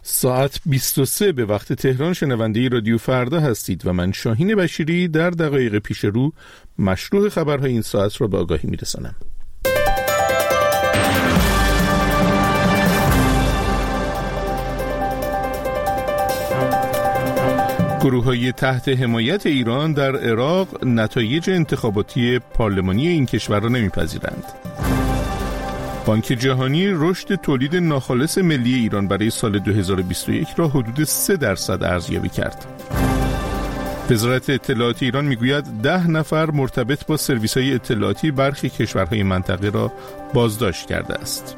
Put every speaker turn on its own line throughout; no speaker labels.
ساعت 23 به وقت تهران شنونده رادیو فردا هستید و من شاهین بشیری در دقایق پیش رو مشروع خبرهای این ساعت را به آگاهی میرسانم. گروه‌های تحت حمایت ایران در عراق نتایج انتخاباتی پارلمانی این کشور را نمی‌پذیرند. بانک جهانی رشد تولید ناخالص ملی ایران برای سال 2021 را حدود 3% ارزیابی کرد. وزارت اطلاعات ایران میگوید 10 نفر مرتبط با سرویس‌های اطلاعاتی برخی کشورهای منطقه را بازداشت کرده است.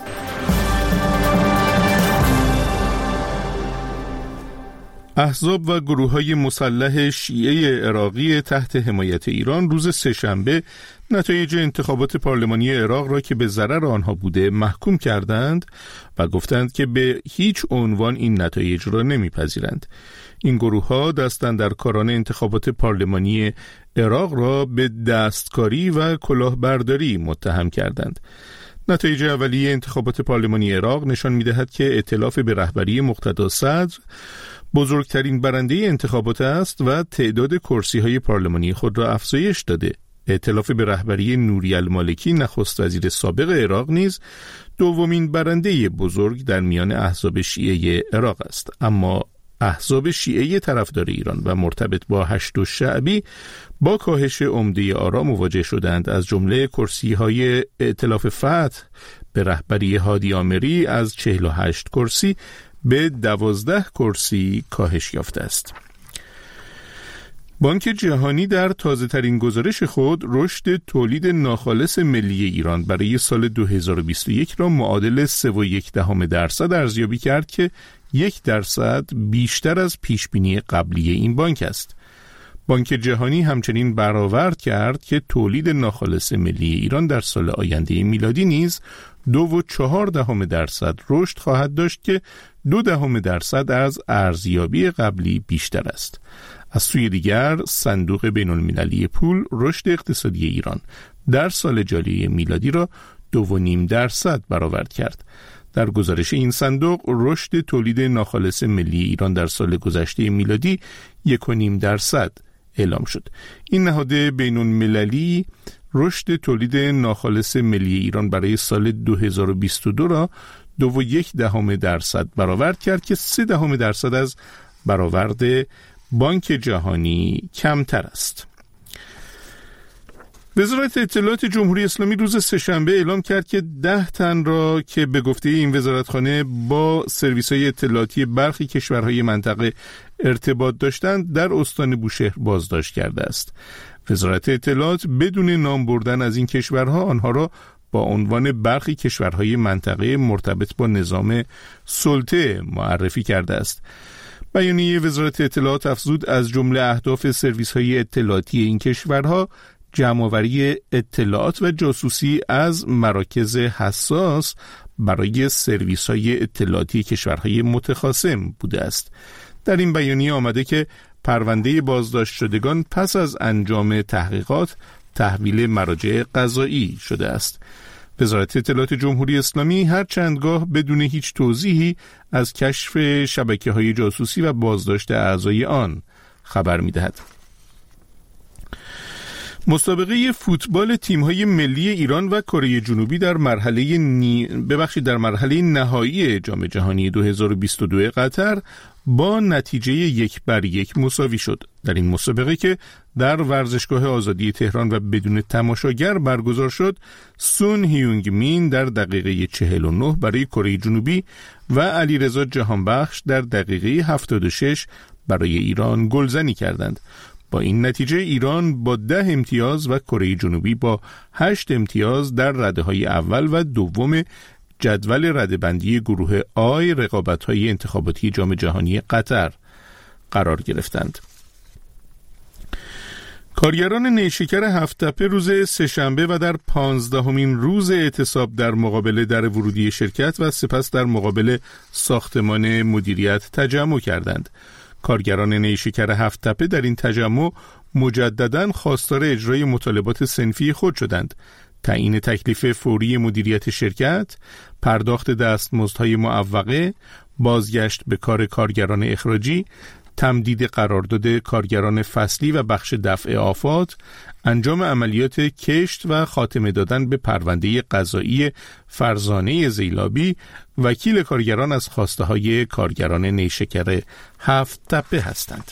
احزاب و گروه‌های مسلح شیعه عراقی تحت حمایت ایران روز سه‌شنبه نتایج انتخابات پارلمانی عراق را که به ضرر آنها بوده محکوم کردند و گفتند که به هیچ عنوان این نتایج را نمیپذیرند. این گروه‌ها دستاندرکاران انتخابات پارلمانی عراق را به دستکاری و کلاهبرداری متهم کردند. نتایج اولیه انتخابات پارلمانی عراق نشان می‌دهد که ائتلاف به رهبری مقتدا صدر بزرگترین برنده انتخابات است و تعداد کرسی‌های پارلمانی خود را افزایش داده. ائتلاف به رهبری نوری المالکی نخست وزیر سابق عراق نیز دومین برنده بزرگ در میان احزاب شیعه عراق است. اما احزاب شیعه طرفدار ایران و مرتبط با هشت شعبی با کاهش عمده آرا مواجه شدند، از جمله کرسی‌های ائتلاف فتح به رهبری هادی آمری از 48 کرسی به 12 کرسی کاهش یافته است. بانک جهانی در تازه‌ترین گزارش خود رشد تولید ناخالص ملی ایران برای سال 2021 را معادل 3.1% ارزیابی کرد که 1% بیشتر از پیشبینی قبلی این بانک است. بانک جهانی همچنین برآورد کرد که تولید ناخالص ملی ایران در سال آینده میلادی نیز 2.4% رشد خواهد داشت که 0.2% از ارزیابی قبلی بیشتر است. از سوی دیگر صندوق بین‌المللی پول رشد اقتصادی ایران در سال جاری میلادی را 2.5% برآورد کرد. در گزارش این صندوق رشد تولید ناخالص ملی ایران در سال گذشته میلادی 1.5% اعلام شد. این نهاد بین‌المللی رشد تولید ناخالص ملی ایران برای سال 2022 را 2.1% برآورد کرد که 0.3% از برآورد بانک جهانی کمتر است. وزارت اطلاعات جمهوری اسلامی روز سه‌شنبه اعلام کرد که 10 تن را که به گفته این وزارتخانه با سرویس‌های اطلاعاتی برخی کشورهای منطقه ارتباط داشتند در استان بوشهر بازداشت کرده است. وزارت اطلاعات بدون نام بردن از این کشورها آنها را با عنوان برخی کشورهای منطقه مرتبط با نظام سلطه معرفی کرده است. بیانیه وزارت اطلاعات افزود از جمله اهداف سرویس‌های اطلاعاتی این کشورها جمع‌آوری اطلاعات و جاسوسی از مراکز حساس برای سرویس‌های اطلاعاتی کشورهای متخاصم بوده است. در این بیانیه آمده که پرونده بازداشت شدگان پس از انجام تحقیقات تحویل مراجع قضایی شده است. وزارت اطلاعات جمهوری اسلامی هر چندگاه بدون هیچ توضیحی از کشف شبکه‌های جاسوسی و بازداشت اعضای آن خبر می‌دهد. مسابقه فوتبال تیم‌های ملی ایران و کره جنوبی در مرحله نهایی جام جهانی 2022 قطر با نتیجه 1-1 مساوی شد. در این مسابقه که در ورزشگاه آزادی تهران و بدون تماشاگر برگزار شد، سون هیونگ مین در دقیقه 49 برای کره جنوبی و علیرضا جهانبخش در دقیقه 76 برای ایران گلزنی کردند. با این نتیجه ایران با 10 امتیاز و کره جنوبی با 8 امتیاز در رده‌های اول و دوم جدول رده‌بندی گروه آی رقابت‌های انتخاباتی جام جهانی قطر قرار گرفتند. کارگران نیشکر هفت‌تپه روز سه‌شنبه و در 15مین روز اعتصاب در مقابل در ورودی شرکت و سپس در مقابل ساختمان مدیریت تجمع کردند. کارگران نیشکر هفت‌تپه در این تجمع مجدداً خواستار اجرای مطالبات صنفی خود شدند. تعیین تکلیف فوری مدیریت شرکت، پرداخت دستمزدهای معوقه، بازگشت به کار کارگران اخراجی، تمدید قرارداد کارگران فصلی و بخش دفع آفات، انجام عملیات کشت و خاتمه دادن به پرونده قضایی فرزانه زیلابی، وکیل کارگران از خواسته های کارگران نیشکر 7 تپه هستند.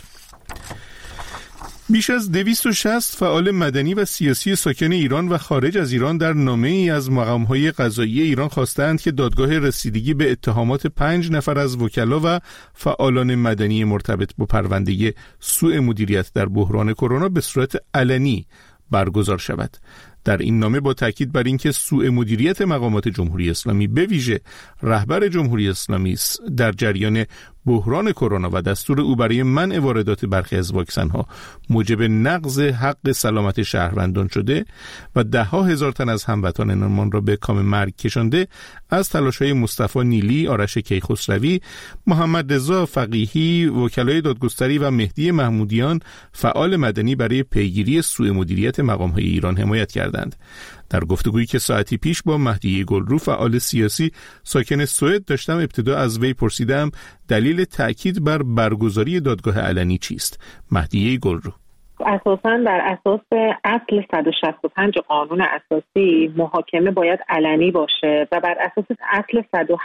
بیش از 260 فعال مدنی و سیاسی ساکن ایران و خارج از ایران در نامه‌ای از مقام‌های قضایی ایران خواستند که دادگاه رسیدگی به اتهامات 5 نفر از وکلا و فعالان مدنی مرتبط با پرونده سوء مدیریت در بحران کرونا به صورت علنی برگزار شود. در این نامه با تاکید بر اینکه سوء مدیریت مقامات جمهوری اسلامی به ویژه رهبر جمهوری اسلامی در جریان بحران کرونا و دستور او برای منع واردات برخی از واکسن‌ها موجب نقض حق سلامت شهروندان شده و 10,000 تن از هموطنانمان را به کام مرگ کشانده، از تلاش‌های مصطفی نیلی، آرش کیخسروی، محمد رضا فقیهی، وکلای دادگستری و مهدی محمودیان فعال مدنی برای پیگیری سوء مدیریت مقام‌های ایران حمایت کردند. در گفتگویی که ساعتی پیش با مهدی گلرو فعال سیاسی ساکن سوئد داشتم، ابتدا از وی پرسیدم دلیل تأکید بر برگزاری دادگاه علنی چیست؟ مهدی گلرو:
اساساً بر اساس اصل 165 قانون اساسی محاکمه باید علنی باشه و بر اساس اصل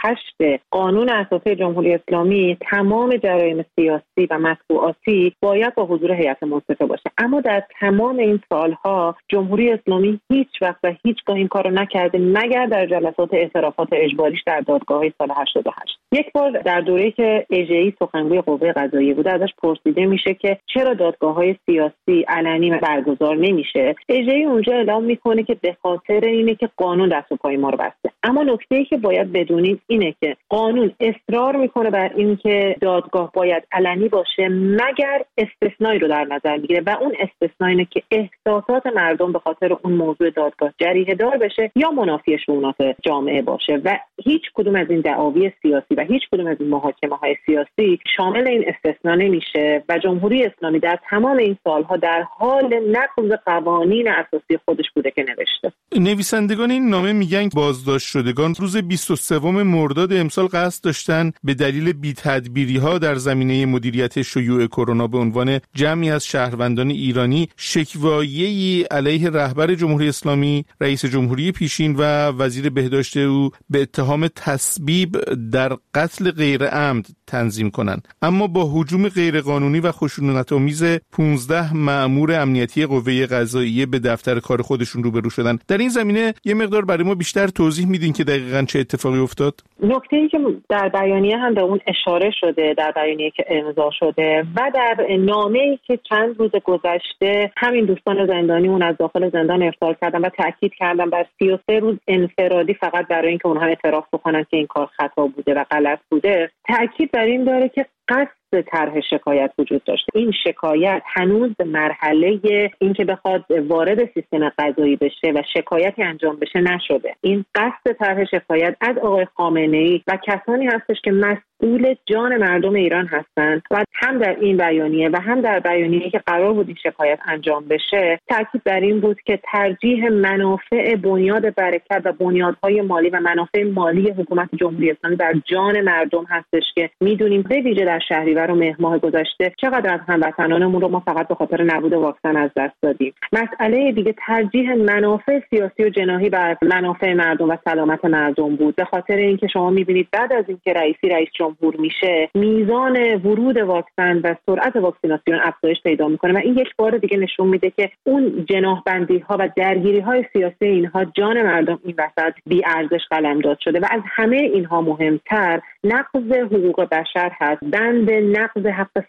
108 قانون اساسی جمهوری اسلامی تمام جرایم سیاسی و مطبوعاتی باید با حضور هیئت منصفه باشه. اما در تمام این سالها جمهوری اسلامی هیچ وقت و هیچگاه این کارو نکرده مگر در جلسات اعترافات اجباریش در دادگاه‌های سال 88. یک بار در دوره‌ای که اژه‌ای سخنگوی قوه قضاییه بود ازش پرسیده میشه که چرا دادگاه‌های سیاسی علنی برگزار نمیشه. اژه‌ای اونجا اعلام میکنه که به خاطر اینه که قانون دست و پای ما رو بسته. اما نکته‌ای که باید بدونید اینه که قانون اصرار میکنه بر این که دادگاه باید علنی باشه مگر استثنایی رو در نظر میگیره و اون استثنا اینه که احساسات مردم به خاطر اون موضوع دادگاه جریحه دار بشه یا منافی شؤونات جامعه باشه و هیچ کدوم از این دعاوی سیاسی و هیچ کدوم از این محاکمه‌های سیاسی شامل این استثنا نمیشه و جمهوری اسلامی در تمام این سالها در حال نقض قوانین اساسی خودش بوده که نوشته.
نویسندگان این نامه میگن بازداشت شدگان روز 23 مرداد امسال قصد داشتن به دلیل بی‌تدبیری‌ها در زمینه مدیریت شیوع کرونا به عنوان جمعی از شهروندان ایرانی شکوایه‌ای علیه رهبر جمهوری اسلامی، رئیس جمهوری پیشین و وزیر بهداشت او به اتهام تسبیب در قتل غیر عمد تنظیم کنند، اما با هجوم غیرقانونی و خشونت‌آمیز 15 مأمور امنیتی قوه قضاییه به دفتر کار خودشون روبرو شدن. در این زمینه یه مقدار برای ما بیشتر توضیح میدین که دقیقاً چه اتفاقی افتاد؟
نکته‌ای که در بیانیه هم به اون اشاره شده، در بیانیه که امضا شده و در نامه‌ای که چند روز گذشته همین دوستان زندانیمون از داخل زندان ارسال کردن و تاکید کردن بر 33 روز انفرادی فقط برای اینکه اونها اعتراف بکنن که این کار خطا بوده و غلط بوده، تاکید بر این داره که قصد طرح شکایت وجود داشته. این شکایت هنوز به مرحله اینکه بخواد وارد سیستم قضایی بشه و شکایتی انجام بشه نشده. این قصد طرح شکایت از آقای خامنه‌ای و کسانی هستش که مسئول جان مردم ایران هستند و هم در این بیانیه و هم در بیانیه‌ای که قرار بود این شکایت انجام بشه تاکید بر این بود که ترجیح منافع بنیاد برکت و بنیادهای مالی و منافع مالی حکومت جمهوری اسلامی بر جان مردم هستش که میدونیم به ویژه در شهریور و مهر ماه گذشته چقدر از هموطنانمون رو ما فقط به خاطر نبود واکسن از دست دادیم. مسئله دیگه ترجیح منافع سیاسی و جناحی بر منافع مردم و سلامت مردم بود. به خاطر اینکه شما میبینید بعد از اینکه رئیس جمهور میشه میزان ورود واکسن و سرعت واکسیناسیون افزایش پیدا میکنه و این یک بار دیگه نشون میده که اون جناحبندی ها و درگیری های سیاسی اینها جان مردم این وسط بی ارزش قلمداد شده و از همه اینها مهمتر نقض حقوق بشر هست. بند نقض حق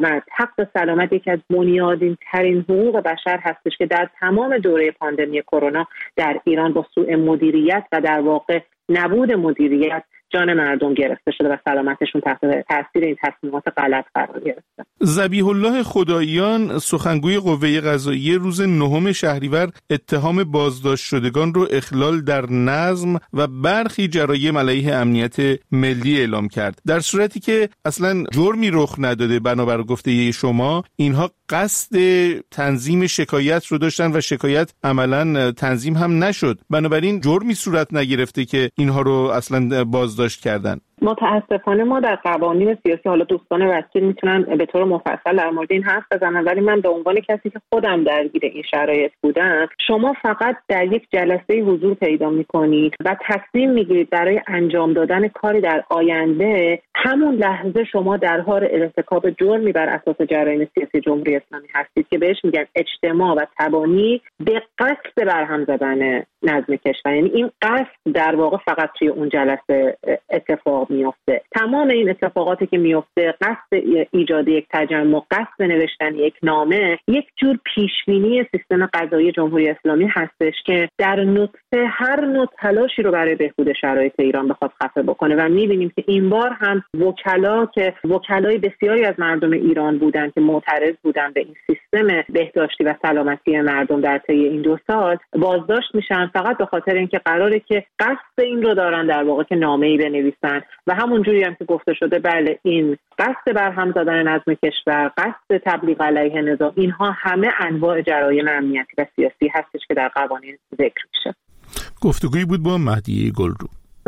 سلامت یکی از بنیادین ترین حقوق بشر هستش که در تمام دوره پاندمی کرونا در ایران با سوء مدیریت و در واقع نبود مدیریت جان مردم گرفته شده و سلامتشون تحت تاثیر این تصمیمات غلط قرار گرفته.
ذبیح الله خداییان سخنگوی قوه قضاییه روز 9 شهریور اتهام بازداشت شدگان رو اخلال در نظم و برخی جرایم علیه امنیت ملی اعلام کرد، در صورتی که اصلا جرمی رخ نداده. بنابر گفته شما اینها قصد تنظیم شکایت رو داشتن و شکایت عملاً تنظیم هم نشد، بنابراین جرمی صورت نگرفته که اینها رو اصلا بازداشت کردن.
متاسفانه ما در قوانین سیاسی، حالا دوستان وکیل میتونن به طور مفصل در مورد این حرف بزنن، ولی من به عنوان کسی که خودم درگیر این شرایط بودم، شما فقط در یک جلسه حضور پیدا میکنید و تصمیم میگیرید برای انجام دادن کاری در آینده. همون لحظه شما در حال ارتکاب جرمی بر اساس جرایم سیاسی جمهوری اسلامی هستید که بهش میگن اجتماع و تبانی به قصد برهم زدن نظم کشور. یعنی این قصد در واقع فقط توی اون جلسه اتفاق میفته. تمام این اتفاقاتی که میفته، قصد ایجاد یک تجمع، قصد نوشتن یک نامه، یک جور پیشبینی سیستم قضایی جمهوری اسلامی هستش که در نطفه هر نوع تلاشی رو برای بهبود شرایط ایران بخواد خفه بکنه. و میبینیم که این بار هم وکلای بسیاری از مردم ایران بودن که معترض بودن به این سیستم بهداشتی و سلامتی مردم در طی این 2 سال بازداشت میشن، فقط به خاطر اینکه قراره که قصد این رو دارن در واقع که نامه‌ای بنویسن. و همون جوری هم که گفته شده، بله، این قصد برهم زدن نظم کشور، قصد تبلیغ علیه نظام، اینها همه انواع جرایم امنیتی و سیاسی هستش که در قوانین ذکر میشه.
گفتگویی بود با مهدیه گلرو.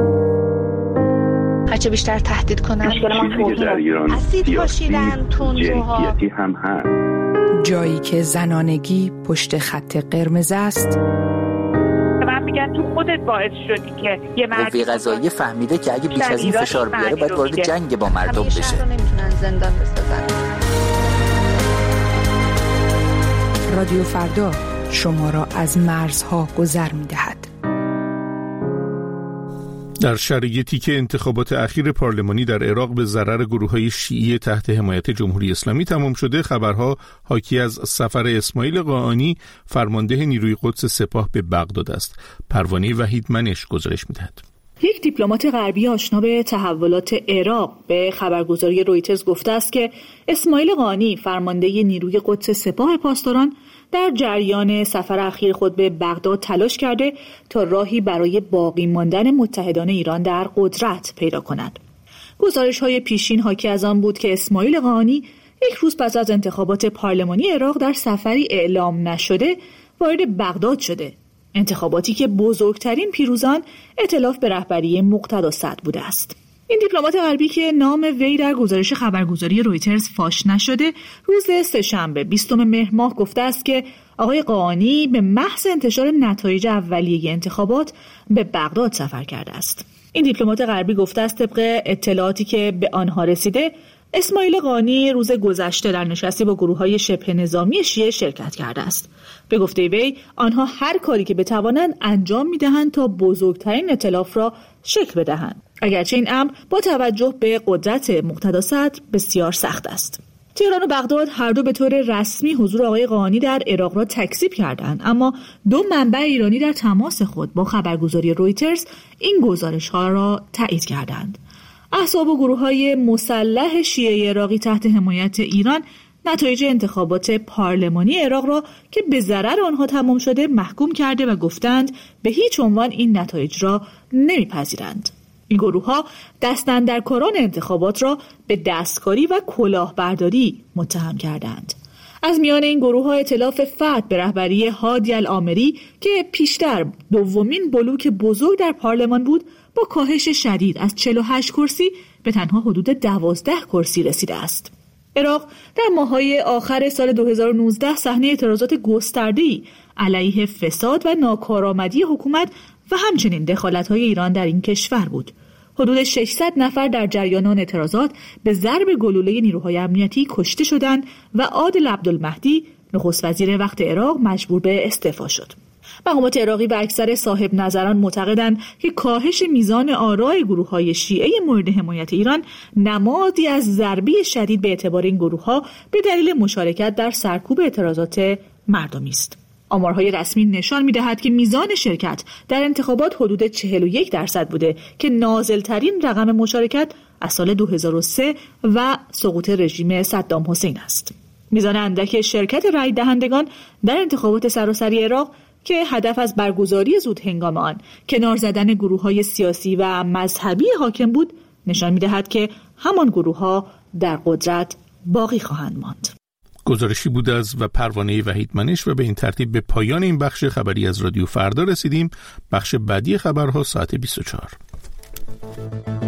هرچه بیشتر تهدید کنن،
اسید پاشیدن، تندروها
هم هست.
جایی که زنانگی پشت خط قرمز است.
من میگم تو خودت باعث شدی که یه
قوه قضاییه فهمیده که اگه بیش از این فشار بیاره باید وارد جنگ با مردم بشه.
نمیتونن زندان بسازن.
رادیو فردا شما را از مرزها گذر میدهد.
در شرایطی که انتخابات اخیر پارلمانی در عراق به ضرر گروه‌های شیعی تحت حمایت جمهوری اسلامی تمام شده، خبرها حاکی از سفر اسماعیل قاآنی، فرمانده نیروی قدس سپاه، به بغداد است. پروانه وحیدمنش گزارش می‌دهد.
یک دیپلمات غربی آشنا به تحولات عراق به خبرگزاری رویترز گفته است که اسماعیل قاآنی، فرمانده نیروی قدس سپاه پاسداران، در جریان سفر اخیر خود به بغداد تلاش کرده تا راهی برای باقی ماندن متحدان ایران در قدرت پیدا کند. گزارش‌های پیشین حاکی از آن بود که اسماعیل قاآنی 1 روز پس از انتخابات پارلمانی عراق در سفری اعلام نشده وارد بغداد شده. انتخاباتی که بزرگترین پیروزان ائتلاف به رهبری مقتدی صدر بوده است. این دیپلمات غربی که نام وی در گزارش خبرگزاری رویترز فاش نشده، روز سه‌شنبه 20 مهر ماه گفته است که آقای قاآنی به محض انتشار نتایج اولیه انتخابات به بغداد سفر کرده است. این دیپلمات غربی گفته است طبق اطلاعاتی که به آنها رسیده، اسماعیل قاآنی روز گذشته در نشستی با گروه‌های شبه نظامی شیعه شرکت کرده است. به گفته وی، آنها هر کاری که بتوانند انجام می‌دهند تا بزرگترین ائتلاف را شکل بدهند. اگرچه این امر با توجه به قدرت مقتدی صدر بسیار سخت است. تهران و بغداد هر دو به طور رسمی حضور آقای قاآنی در عراق را تکذیب کردند، اما 2 منبع ایرانی در تماس خود با خبرگزاری رویترز این گزارش‌ها را تایید کردند. احزاب و گروه‌های مسلح شیعه عراقی تحت حمایت ایران نتایج انتخابات پارلمانی عراق را که به ضرر آنها تمام شده محکوم کرده و گفتند به هیچ عنوان این نتایج را نمیپذیرند. این گروه‌ها دستاندرکاران انتخابات را به دستکاری و کلاهبرداری متهم کردند. از میان این گروه‌ها ائتلاف فتح به رهبری هادی العامری که پیشتر 2مین بلوک بزرگ در پارلمان بود، با کاهش شدید از 48 کرسی به تنها حدود 12 کرسی رسیده است. عراق در ماه‌های آخر سال 2019 صحنه اعتراضات گسترده‌ای علیه فساد و ناکارآمدی حکومت و همچنین دخالت‌های ایران در این کشور بود. حدود 600 نفر در جریان آن اعتراضات به ضرب گلوله نیروهای امنیتی کشته شدند و عادل عبدالمهدی، نخست وزیر وقت عراق، مجبور به استعفا شد. مقامات عراقی و اکثر صاحب نظران معتقدند که کاهش میزان آرای گروه‌های شیعه مورد حمایت ایران نمادی از ضربه شدید به اعتبار این گروه‌ها به دلیل مشارکت در سرکوب اعتراضات مردمی است. آمارهای رسمی نشان می‌دهد که میزان شرکت در انتخابات حدود 41% بوده که نازل‌ترین رقم مشارکت از سال 2003 و سقوط رژیم صدام حسین است. میزان اندک شرکت رای دهندگان در انتخابات سراسری عراق که هدف از برگزاری زود هنگام آن کنار زدن گروه‌های سیاسی و مذهبی حاکم بود، نشان می‌دهد که همان گروه‌ها در قدرت باقی خواهند ماند.
گزارشی بود از و پروانه وحیدمنش و به این ترتیب به پایان این بخش خبری از رادیو فردا رسیدیم. بخش بعدی خبرها ساعت 24.